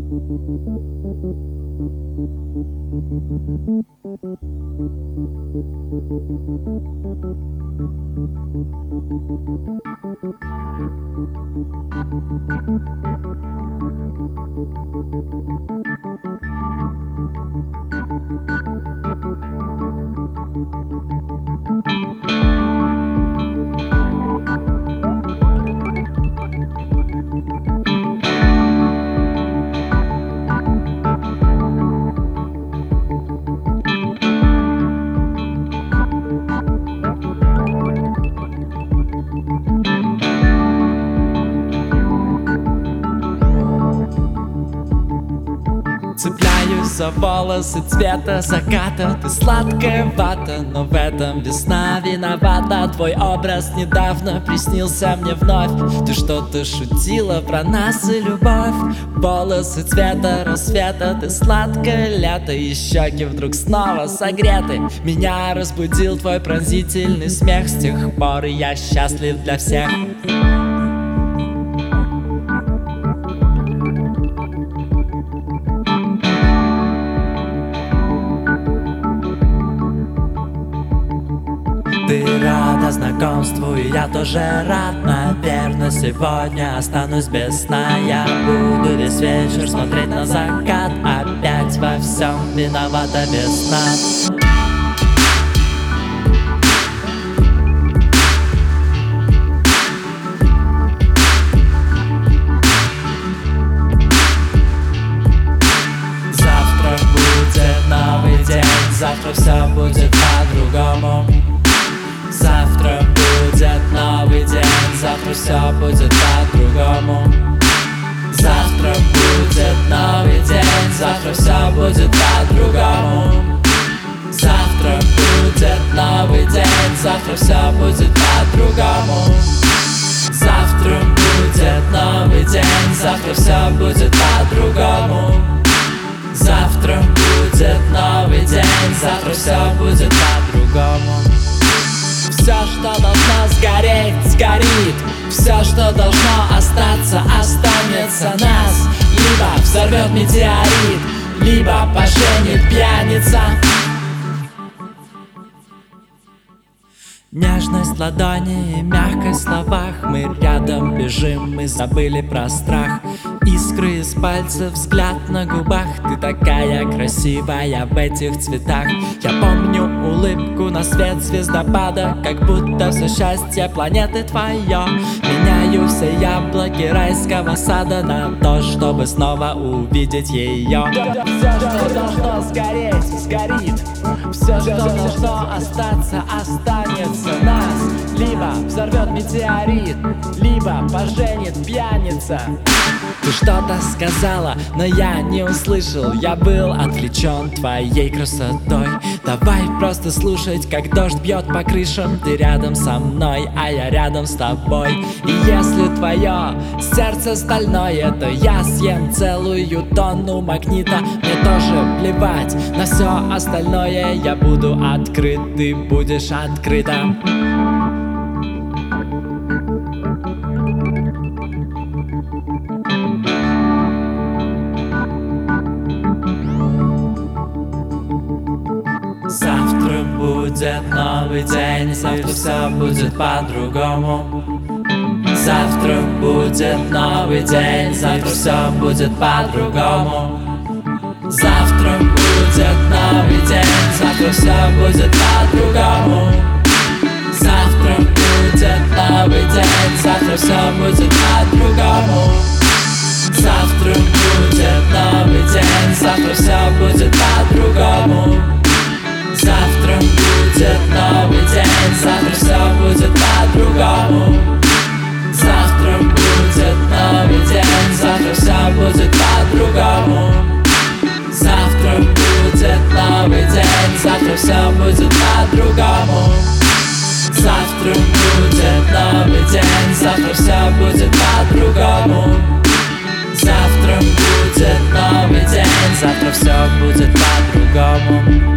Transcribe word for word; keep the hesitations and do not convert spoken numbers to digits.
Цепляюсь за волосы цвета заката. Ты сладкая вата, но в этом весна виновата. Твой образ недавно приснился мне вновь. Ты что-то шутила про нас и любовь. Волосы цвета рассвета, ты сладкое лето, и щеки вдруг снова согреты. Меня разбудил твой пронзительный смех. С тех пор я счастлив для всех. Ты рада знакомству, и я тоже рад. Наверное, сегодня останусь без сна. Я буду весь вечер смотреть на закат. Опять во всем виновата весна. Завтра будет новый день, завтра все будет по-другому. Завтра будет новый день, завтра все будет по-другому. Завтра будет новый день, завтра все будет по-другому. Завтра будет новый день, завтра все будет по-другому. Завтра будет новый день, завтра все будет по-другому. Завтра будет новый день, завтра все будет по-другому. Все, что должно сгореть, сгорит. Все, что должно остаться, останется нас. Либо взорвет метеорит, либо поженит пьяница. Нежность ладони и мягкость в словах. Мы рядом бежим, мы забыли про страх. Искры из пальцев, взгляд на губах. Ты такая красивая в этих цветах. Я помню улыбку на свет звездопада, как будто все счастье планеты твое. Меняю все яблоки райского сада на то, чтобы снова увидеть ее. Все, что должно сгореть, сгорит. Все, что должно остаться, останется нас. Либо взорвет метеорит, либо поженит пьяница. Ты что-то сказала, но я не услышал. Я был отвлечен твоей красотой. Давай просто слушать, как дождь бьет по крышам. Ты рядом со мной, а я рядом с тобой. И если твое сердце стальное, то я съем целую тонну магнита. Мне тоже плевать на все остальное. Я буду открыт, ты будешь открыта. Завтра будет новый день, завтра все будет по-другому. Завтра будет новый день, завтра все будет по-другому. Завтра будет новый день, завтра все будет по-другому. Завтра будет новый день, завтра все будет по-другому. Завтра будет новый день, завтра все будет по-другому. Завтра будет новый день, завтра все будет по-другому. Завтра будет новый день, завтра все будет по-другому. Завтра будет новый день, завтра все будет по-другому. Завтра будет новый день, завтра все будет по-другому. Завтра будет новый день, завтра все будет по-другому.